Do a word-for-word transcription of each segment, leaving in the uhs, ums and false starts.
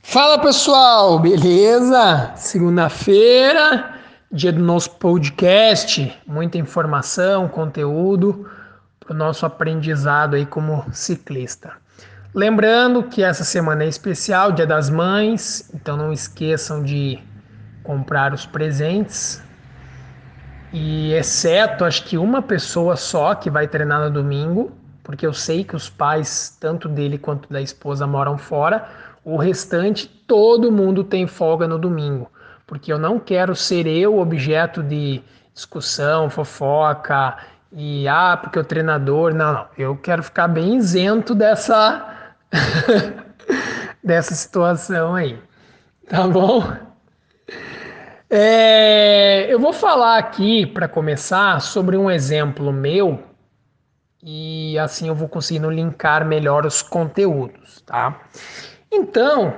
Fala pessoal, beleza? Segunda-feira, dia do nosso podcast, muita informação, conteúdo para o nosso aprendizado aí como ciclista. Lembrando que essa semana é especial, Dia das Mães, então não esqueçam de comprar os presentes. E exceto, acho que uma pessoa só que vai treinar no domingo, porque eu sei que os pais, tanto dele quanto da esposa, moram fora. O restante, todo mundo tem folga no domingo, porque eu não quero ser eu objeto de discussão, fofoca e ah, porque o treinador, não, não. Eu quero ficar bem isento dessa dessa situação aí, tá bom? É, eu vou falar aqui para começar sobre um exemplo meu e assim eu vou conseguindo linkar melhor os conteúdos, tá? Então,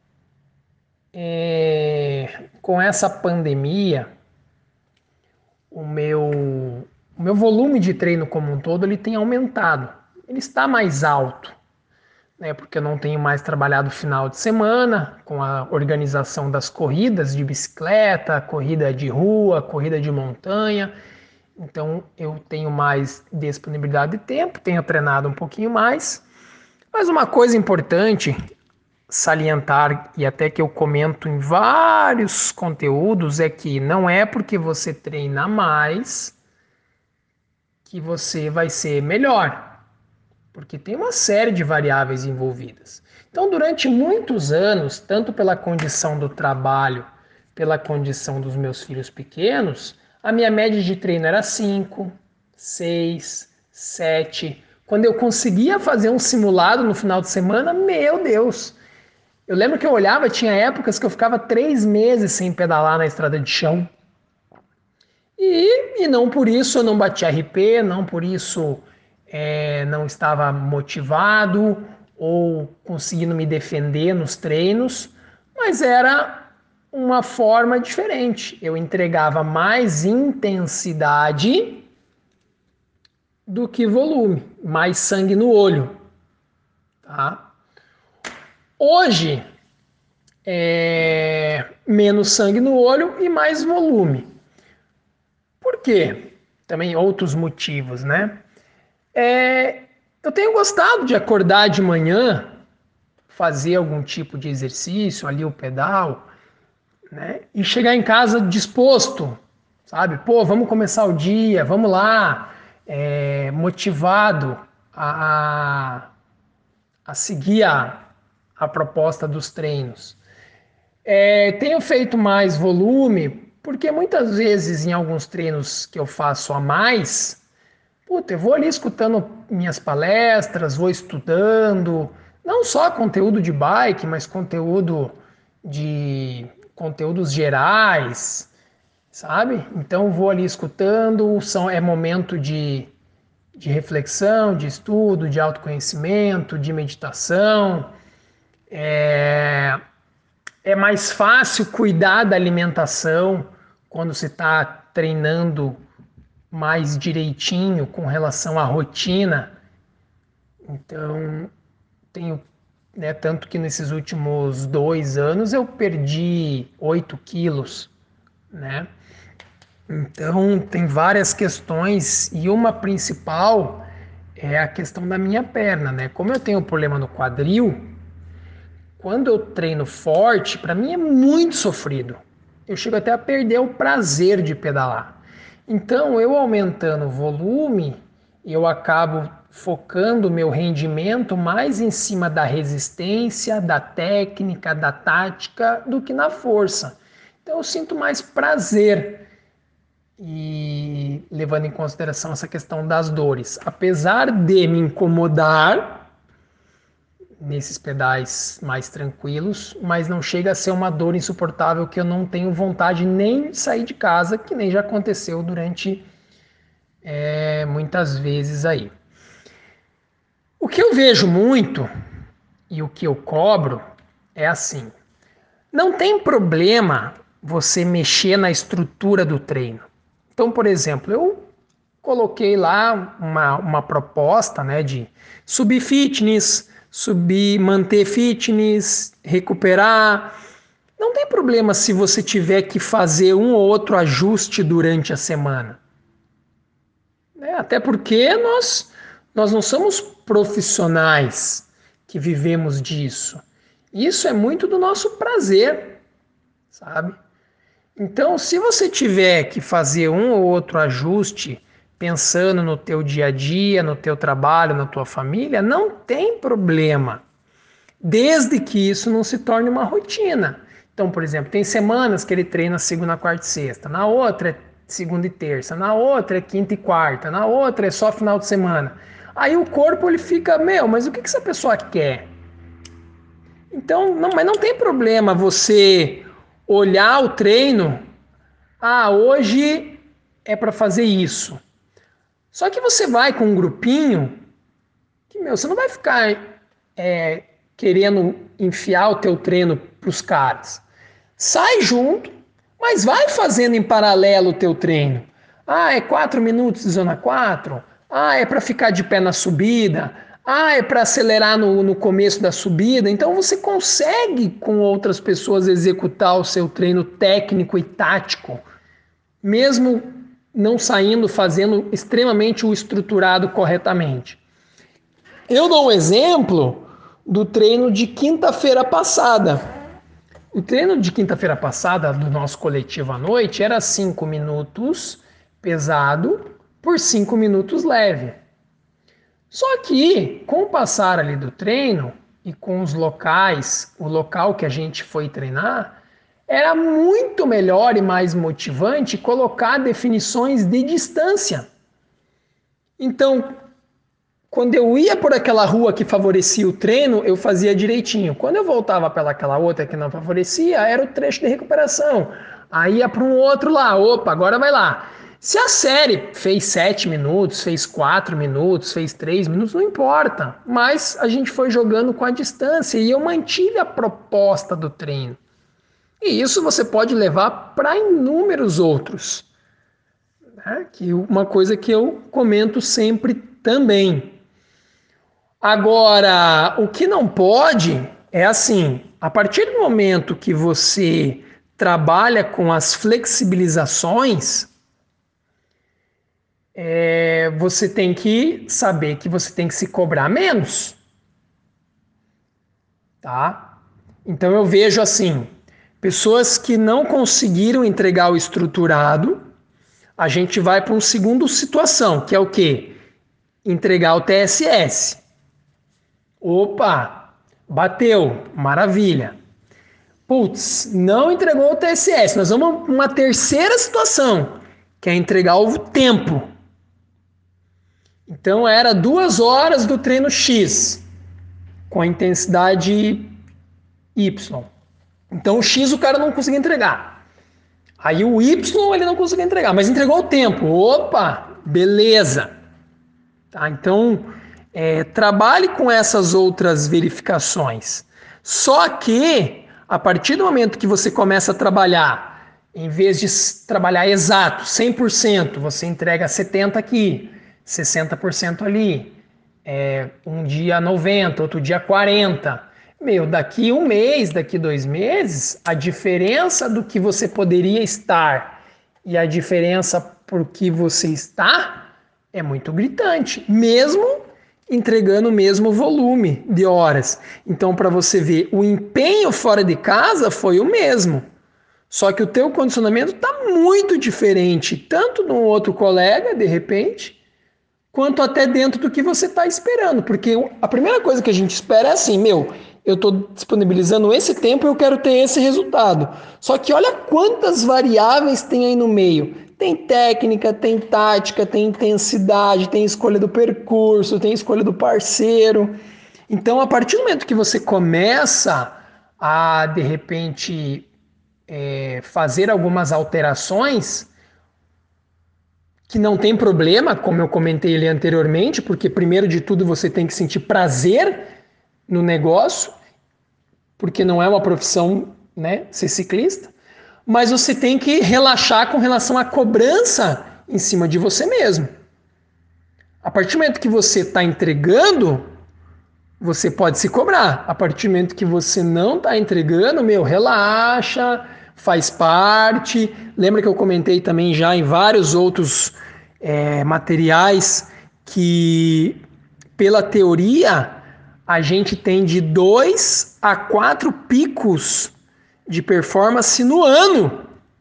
é, com essa pandemia, o meu, o meu volume de treino como um todo ele tem aumentado. Ele está mais alto, né? Porque eu não tenho mais trabalhado final de semana com a organização das corridas de bicicleta, corrida de rua, corrida de montanha. Então eu tenho mais disponibilidade de tempo, tenho treinado um pouquinho mais. Mas uma coisa importante salientar, e até que eu comento em vários conteúdos, é que não é porque você treina mais que você vai ser melhor, porque tem uma série de variáveis envolvidas. Então, durante muitos anos, tanto pela condição do trabalho, pela condição dos meus filhos pequenos, a minha média de treino era cinco, seis, sete. Quando eu conseguia fazer um simulado no final de semana, meu Deus! Eu lembro que eu olhava, tinha épocas que eu ficava três meses sem pedalar na estrada de chão. E, e não por isso eu não bati R P, não por isso é, não estava motivado ou conseguindo me defender nos treinos, mas era uma forma diferente. Eu entregava mais intensidade do que volume, mais sangue no olho, tá? Hoje é menos sangue no olho e mais volume. Por quê? Também outros motivos, né? É, eu tenho gostado de acordar de manhã, fazer algum tipo de exercício, ali o pedal, né? E chegar em casa disposto, sabe? Pô, vamos começar o dia, vamos lá, é, motivado a, a, a seguir a, a proposta dos treinos. É, tenho feito mais volume, porque muitas vezes em alguns treinos que eu faço a mais, puta, eu vou ali escutando minhas palestras, vou estudando, não só conteúdo de bike, mas conteúdo de conteúdos gerais, sabe? Então vou ali escutando, são, é momento de, de reflexão, de estudo, de autoconhecimento, de meditação. É, é mais fácil cuidar da alimentação quando se está treinando mais direitinho com relação à rotina. Então, tenho, né, tanto que nesses últimos dois anos eu perdi oito quilos, né? Então, tem várias questões e uma principal é a questão da minha perna, né? Como eu tenho problema no quadril, quando eu treino forte, para mim é muito sofrido. Eu chego até a perder o prazer de pedalar. Então, eu aumentando o volume, eu acabo focando o meu rendimento mais em cima da resistência, da técnica, da tática, do que na força. Então, eu sinto mais prazer e levando em consideração essa questão das dores. Apesar de me incomodar nesses pedais mais tranquilos, mas não chega a ser uma dor insuportável que eu não tenho vontade nem de sair de casa, que nem já aconteceu durante é, muitas vezes aí. O que eu vejo muito e o que eu cobro é assim: não tem problema você mexer na estrutura do treino. Então, por exemplo, eu coloquei lá uma, uma proposta, né, de subfitness, subir, manter fitness, recuperar. Não tem problema se você tiver que fazer um ou outro ajuste durante a semana. É, até porque nós, nós não somos profissionais que vivemos disso. Isso é muito do nosso prazer, sabe? Então, se você tiver que fazer um ou outro ajuste, pensando no teu dia a dia, no teu trabalho, na tua família, não tem problema, desde que isso não se torne uma rotina. Então, por exemplo, tem semanas que ele treina segunda, quarta e sexta, na outra é segunda e terça, na outra é quinta e quarta, na outra é só final de semana. Aí o corpo ele fica, meu, mas o que essa pessoa quer? Então, não, mas não tem problema você olhar o treino, ah, hoje é para fazer isso. Só que você vai com um grupinho que, meu, você não vai ficar é, querendo enfiar o teu treino para os caras. Sai junto, mas vai fazendo em paralelo o teu treino. Ah, é quatro minutos de zona quatro? Ah, é para ficar de pé na subida? Ah, é para acelerar no, no começo da subida? Então você consegue com outras pessoas executar o seu treino técnico e tático, mesmo não saindo fazendo extremamente o estruturado corretamente. Eu dou um exemplo do treino de quinta-feira passada. O treino de quinta-feira passada do nosso coletivo à noite era cinco minutos pesado por cinco minutos leve. Só que, com o passar ali do treino e com os locais, o local que a gente foi treinar, era muito melhor e mais motivante colocar definições de distância. Então, quando eu ia por aquela rua que favorecia o treino, eu fazia direitinho. Quando eu voltava pelaquela outra que não favorecia, era o trecho de recuperação. Aí ia para um outro lá, opa, agora vai lá. Se a série fez sete minutos, fez quatro minutos, fez três minutos, não importa. Mas a gente foi jogando com a distância e eu mantive a proposta do treino. E isso você pode levar para inúmeros outros. Né? Que uma coisa que eu comento sempre também. Agora, o que não pode é assim, a partir do momento que você trabalha com as flexibilizações, é, você tem que saber que você tem que se cobrar menos. Tá? Então eu vejo assim, pessoas que não conseguiram entregar o estruturado, a gente vai para uma segunda situação, que é o quê? Entregar o T S S. Opa, bateu, maravilha. Putz, não entregou o T S S. Nós vamos para uma terceira situação, que é entregar o tempo. Então era duas horas do treino X, com a intensidade Y. Então o X o cara não conseguiu entregar. Aí o Y ele não conseguiu entregar, mas entregou o tempo. Opa, beleza. Tá, então, é, trabalhe com essas outras verificações. Só que, a partir do momento que você começa a trabalhar, em vez de trabalhar exato, cem por cento, você entrega setenta por cento aqui, sessenta por cento ali, é, um dia noventa por cento, outro dia quarenta por cento. Meu, daqui um mês, daqui dois meses, a diferença do que você poderia estar e a diferença por que você está é muito gritante, mesmo entregando o mesmo volume de horas. Então, para você ver, o empenho fora de casa foi o mesmo. Só que o teu condicionamento está muito diferente, tanto de um outro colega, de repente, quanto até dentro do que você está esperando. Porque a primeira coisa que a gente espera é assim, meu, eu estou disponibilizando esse tempo e eu quero ter esse resultado. Só que olha quantas variáveis tem aí no meio. Tem técnica, tem tática, tem intensidade, tem escolha do percurso, tem escolha do parceiro. Então, a partir do momento que você começa a, de repente, é, fazer algumas alterações, que não tem problema, como eu comentei ali anteriormente, porque primeiro de tudo você tem que sentir prazer no negócio, porque não é uma profissão, né, ser ciclista, mas você tem que relaxar com relação à cobrança em cima de você mesmo. A partir do momento que você está entregando, você pode se cobrar. A partir do momento que você não está entregando, meu, relaxa, faz parte. Lembra que eu comentei também já em vários outros é, materiais que, pela teoria, a gente tem de dois a quatro picos de performance no ano.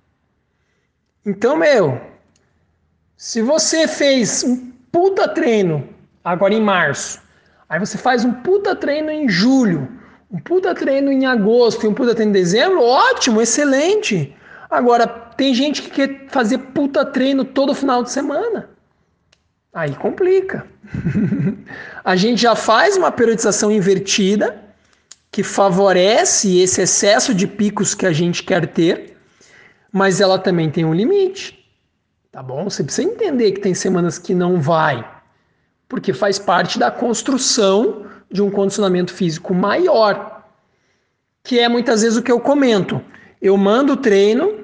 Então, meu, se você fez um puta treino agora em março, aí você faz um puta treino em julho, um puta treino em agosto e um puta treino em dezembro, ótimo, excelente. Agora, tem gente que quer fazer puta treino todo final de semana. Aí complica. A gente já faz uma periodização invertida que favorece esse excesso de picos que a gente quer ter, mas ela também tem um limite. Tá bom? Você precisa entender que tem semanas que não vai, porque faz parte da construção de um condicionamento físico maior, que é muitas vezes o que eu comento. Eu mando o treino,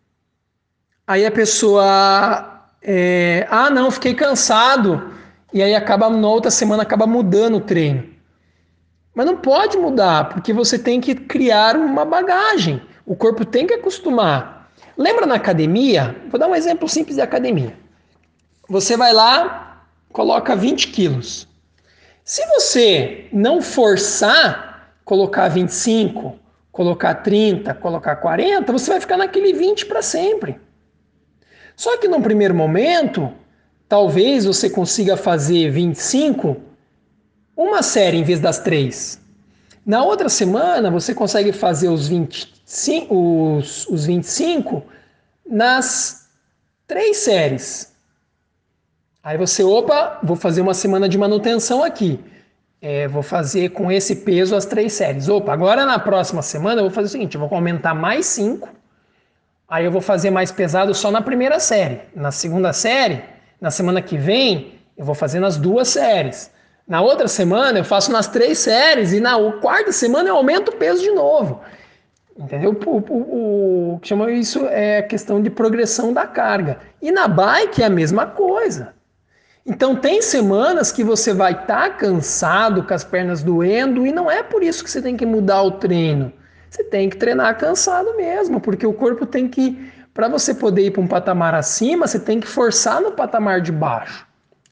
aí a pessoa, é, ah não, fiquei cansado, e aí acaba na outra semana acaba mudando o treino. Mas não pode mudar, porque você tem que criar uma bagagem, o corpo tem que acostumar. Lembra na academia? Vou dar um exemplo simples de academia. Você vai lá, coloca vinte quilos. Se você não forçar colocar vinte e cinco, colocar trinta, colocar quarenta, você vai ficar naquele vinte para sempre. Só que num primeiro momento, talvez você consiga fazer vinte e cinco uma série em vez das três. Na outra semana, você consegue fazer os vinte e cinco, os, os vinte e cinco nas três séries. Aí você, opa, vou fazer uma semana de manutenção aqui. É, vou fazer com esse peso as três séries. Opa, agora na próxima semana eu vou fazer o seguinte, eu vou aumentar mais cinco, aí eu vou fazer mais pesado só na primeira série. Na segunda série, na semana que vem, eu vou fazer nas duas séries. Na outra semana eu faço nas três séries e na quarta semana eu aumento o peso de novo. Entendeu? O, o, o que chama isso é questão de progressão da carga. E na bike é a mesma coisa. Então tem semanas que você vai estar tá cansado, com as pernas doendo, e não é por isso que você tem que mudar o treino. Você tem que treinar cansado mesmo, porque o corpo tem que, para você poder ir para um patamar acima, você tem que forçar no patamar de baixo.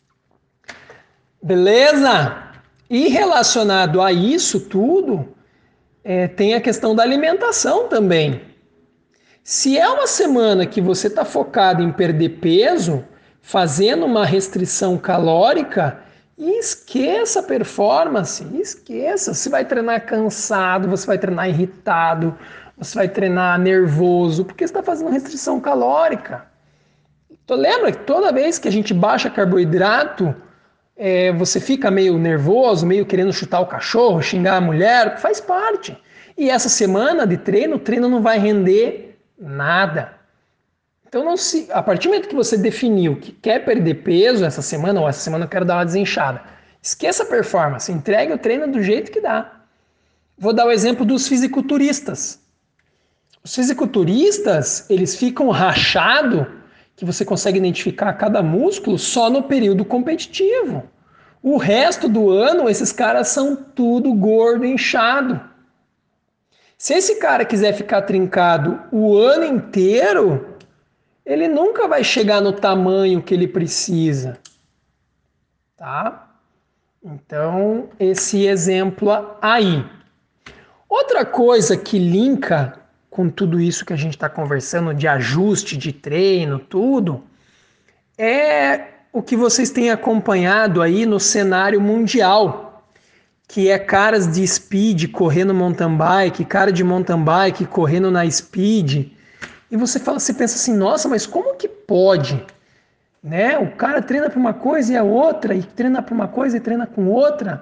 Beleza? E relacionado a isso tudo, é, tem a questão da alimentação também. Se é uma semana que você está focado em perder peso, fazendo uma restrição calórica, esqueça a performance, esqueça. Você vai treinar cansado, você vai treinar irritado, você vai treinar nervoso, porque você está fazendo restrição calórica. Então, lembra que toda vez que a gente baixa carboidrato, É, você fica meio nervoso, meio querendo chutar o cachorro, xingar a mulher, faz parte. E essa semana de treino, o treino não vai render nada. Então, não se, a partir do momento que você definiu que quer perder peso essa semana, ou essa semana eu quero dar uma desinchada, esqueça a performance, entregue o treino do jeito que dá. Vou dar o exemplo dos fisiculturistas. Os fisiculturistas, eles ficam rachados, que você consegue identificar cada músculo só no período competitivo. O resto do ano, esses caras são tudo gordo, inchado. Se esse cara quiser ficar trincado o ano inteiro, ele nunca vai chegar no tamanho que ele precisa. Tá? Então, esse exemplo aí. Outra coisa que linka com tudo isso que a gente está conversando de ajuste de treino, tudo, é o que vocês têm acompanhado aí no cenário mundial, que é caras de speed correndo mountain bike, cara de mountain bike correndo na speed, e você fala, você pensa assim, nossa, mas como que pode? Né? O cara treina para uma coisa e a outra, e treina para uma coisa e treina com outra.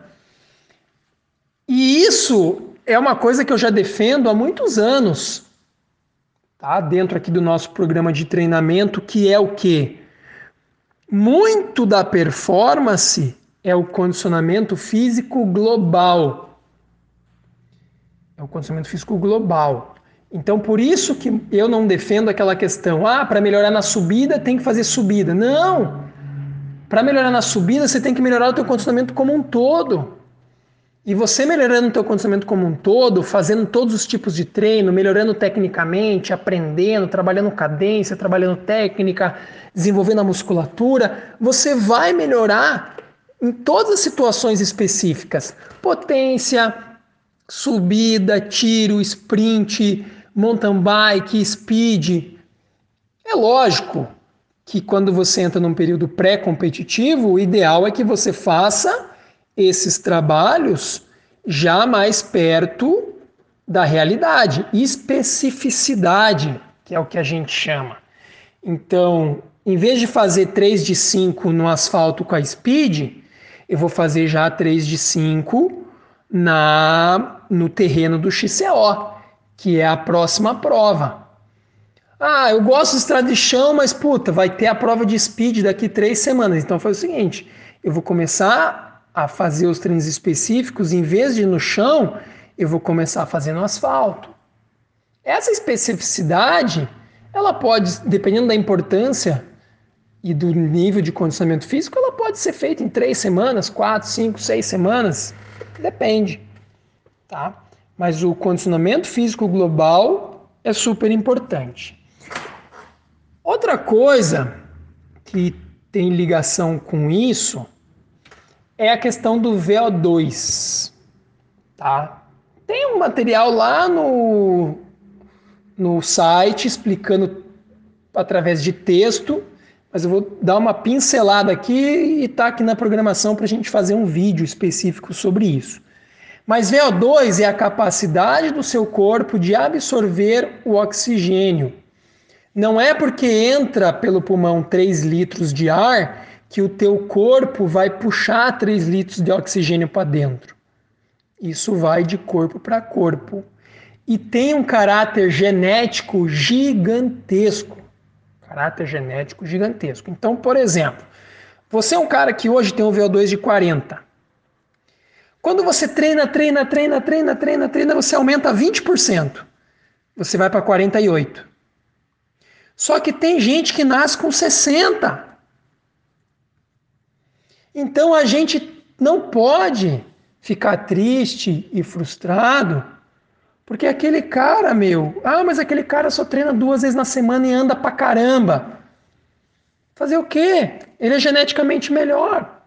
E isso é uma coisa que eu já defendo há muitos anos, tá? Dentro aqui do nosso programa de treinamento, que é o quê? Muito da performance é o condicionamento físico global. É o condicionamento físico global. Então, por isso que eu não defendo aquela questão, ah, para melhorar na subida tem que fazer subida. Não! Para melhorar na subida, você tem que melhorar o teu condicionamento como um todo. E você melhorando o teu condicionamento como um todo, fazendo todos os tipos de treino, melhorando tecnicamente, aprendendo, trabalhando cadência, trabalhando técnica, desenvolvendo a musculatura, você vai melhorar em todas as situações específicas. Potência, subida, tiro, sprint, mountain bike, speed. É lógico que quando você entra num período pré-competitivo, o ideal é que você faça esses trabalhos já mais perto da realidade, especificidade, que é o que a gente chama. Então, em vez de fazer três de cinco no asfalto com a speed, eu vou fazer já três de cinco na, no terreno do X C O, que é a próxima prova. Ah, eu gosto de estrada de chão, mas puta, vai ter a prova de speed daqui três semanas. Então foi o seguinte, eu vou começar a fazer os treinos específicos, em vez de ir no chão, eu vou começar a fazer no asfalto. Essa especificidade, ela pode, dependendo da importância e do nível de condicionamento físico, ela pode ser feita em três semanas, quatro, cinco, seis semanas, depende, tá? Mas o condicionamento físico global é super importante. Outra coisa que tem ligação com isso é a questão do V O dois, tá? Tem um material lá no, no site explicando através de texto, mas eu vou dar uma pincelada aqui e tá aqui na programação para a gente fazer um vídeo específico sobre isso. Mas V O dois é a capacidade do seu corpo de absorver o oxigênio. Não é porque entra pelo pulmão três litros de ar que o teu corpo vai puxar três litros de oxigênio para dentro. Isso vai de corpo para corpo. E tem um caráter genético gigantesco. Caráter genético gigantesco. Então, por exemplo, você é um cara que hoje tem um V O dois de quarenta. Quando você treina, treina, treina, treina, treina, treina, você aumenta vinte por cento. Você vai para quarenta e oito. Só que tem gente que nasce com sessenta. Então a gente não pode ficar triste e frustrado, porque aquele cara, meu, ah, mas aquele cara só treina duas vezes na semana e anda pra caramba. Fazer o quê? Ele é geneticamente melhor.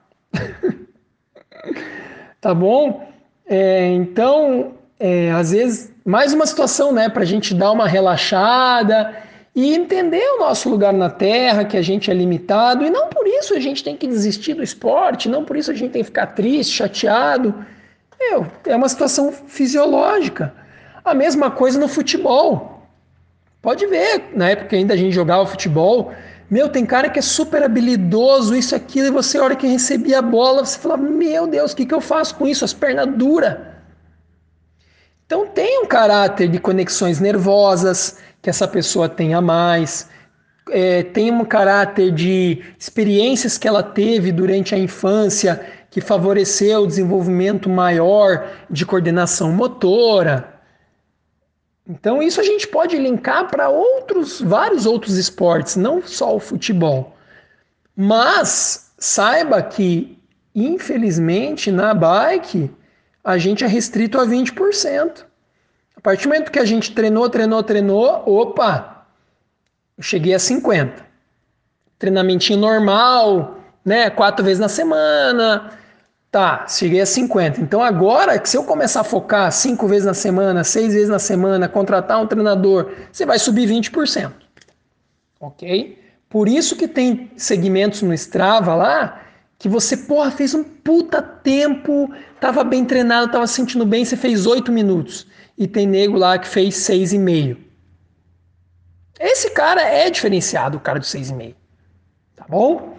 Tá bom? É, então, é, às vezes, mais uma situação, né, pra gente dar uma relaxada e entender o nosso lugar na Terra, que a gente é limitado, e não por isso a gente tem que desistir do esporte, não por isso a gente tem que ficar triste, chateado. Meu, é uma situação fisiológica. A mesma coisa no futebol. Pode ver, na época que ainda a gente jogava futebol, meu, tem cara que é super habilidoso, isso, aquilo, e você, a hora que recebia a bola, você fala, meu Deus, o que, que eu faço com isso? As pernas duras. Então tem um caráter de conexões nervosas, que essa pessoa tenha mais, é, tem um caráter de experiências que ela teve durante a infância que favoreceu o desenvolvimento maior de coordenação motora. Então isso a gente pode linkar para outros, vários outros esportes, não só o futebol. Mas saiba que, infelizmente, na bike, a gente é restrito a vinte por cento. A partir do momento que a gente treinou, treinou, treinou, opa, eu cheguei a cinquenta por cento. Treinamentinho normal, né? Quatro vezes na semana, tá, cheguei a cinquenta por cento. Então agora, que se eu começar a focar cinco vezes na semana, seis vezes na semana, contratar um treinador, você vai subir vinte por cento. Ok? Por isso que tem segmentos no Strava lá, que você, porra, fez um puta tempo, tava bem treinado, tava sentindo bem, você fez oito minutos. E tem nego lá que fez seis e meio. Esse cara é diferenciado, o cara de seis e meio. Tá bom?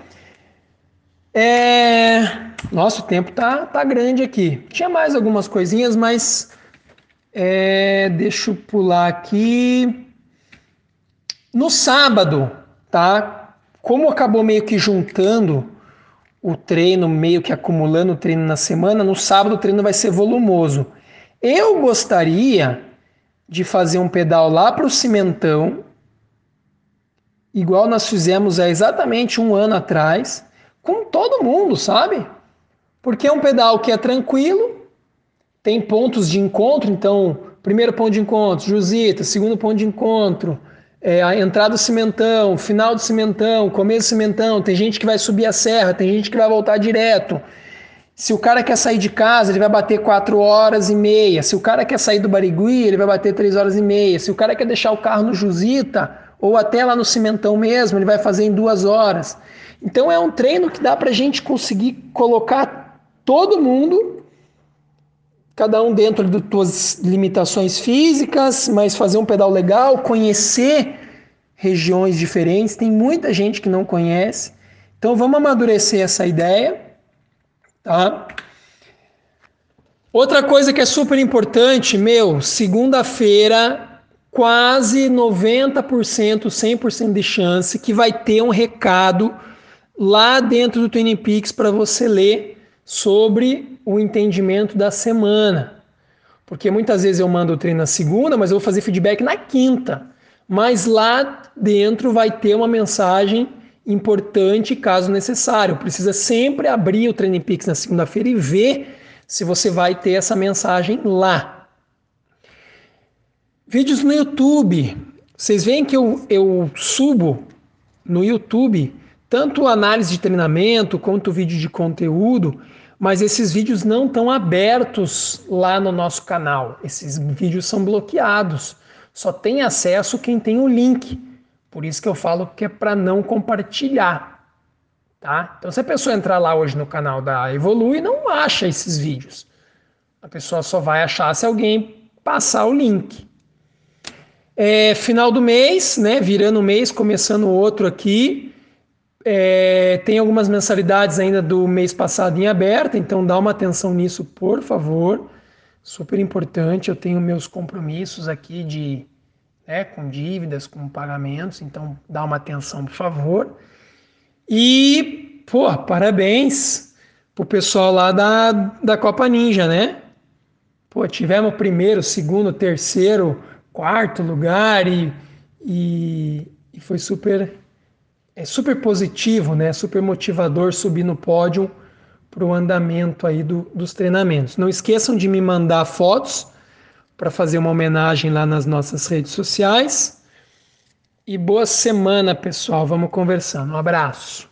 É... Nossa, o tempo tá, tá grande aqui. Tinha mais algumas coisinhas, mas é... deixa eu pular aqui. No sábado, tá? Como acabou meio que juntando o treino, meio que acumulando o treino na semana, no sábado o treino vai ser volumoso. Eu gostaria de fazer um pedal lá para o Cimentão, igual nós fizemos há exatamente um ano atrás, com todo mundo, sabe? Porque é um pedal que é tranquilo, tem pontos de encontro, então, primeiro ponto de encontro, Jusita, segundo ponto de encontro, é, a entrada do cimentão, final do cimentão, começo do cimentão, tem gente que vai subir a serra, tem gente que vai voltar direto. Se o cara quer sair de casa, ele vai bater quatro horas e meia. Se o cara quer sair do Barigui, ele vai bater três horas e meia. Se o cara quer deixar o carro no Jusita, ou até lá no cimentão mesmo, ele vai fazer em duas horas. Então é um treino que dá para a gente conseguir colocar todo mundo, cada um dentro das suas limitações físicas, mas fazer um pedal legal, conhecer regiões diferentes. Tem muita gente que não conhece. Então vamos amadurecer essa ideia. Tá? Outra coisa que é super importante, meu, segunda-feira, quase noventa por cento, cem por cento de chance que vai ter um recado lá dentro do Twin Peaks para você ler sobre o entendimento da semana. Porque muitas vezes eu mando o treino na segunda, mas eu vou fazer feedback na quinta. Mas lá dentro vai ter uma mensagem importante caso necessário. Precisa sempre abrir o Training Peaks na segunda-feira e ver se você vai ter essa mensagem lá. Vídeos no YouTube. Vocês veem que eu, eu subo no YouTube tanto análise de treinamento quanto vídeo de conteúdo, mas esses vídeos não estão abertos lá no nosso canal. Esses vídeos são bloqueados. Só tem acesso quem tem o link. Por isso que eu falo que é para não compartilhar, tá? Então, se a pessoa entrar lá hoje no canal da Evolui, não acha esses vídeos. A pessoa só vai achar se alguém passar o link. É, final do mês, né? Virando o mês, começando outro aqui. É, tem algumas mensalidades ainda do mês passado em aberto, então dá uma atenção nisso, por favor. Super importante. Eu tenho meus compromissos aqui de... É, com dívidas, com pagamentos, então dá uma atenção, por favor. E, pô, parabéns pro pessoal lá da, da Copa Ninja, né? Pô, tivemos primeiro, segundo, terceiro, quarto lugar e, e, e foi super, é super positivo, né? Super motivador subir no pódio para o andamento aí do, dos treinamentos. Não esqueçam de me mandar fotos para fazer uma homenagem lá nas nossas redes sociais. E boa semana, pessoal. Vamos conversando. Um abraço.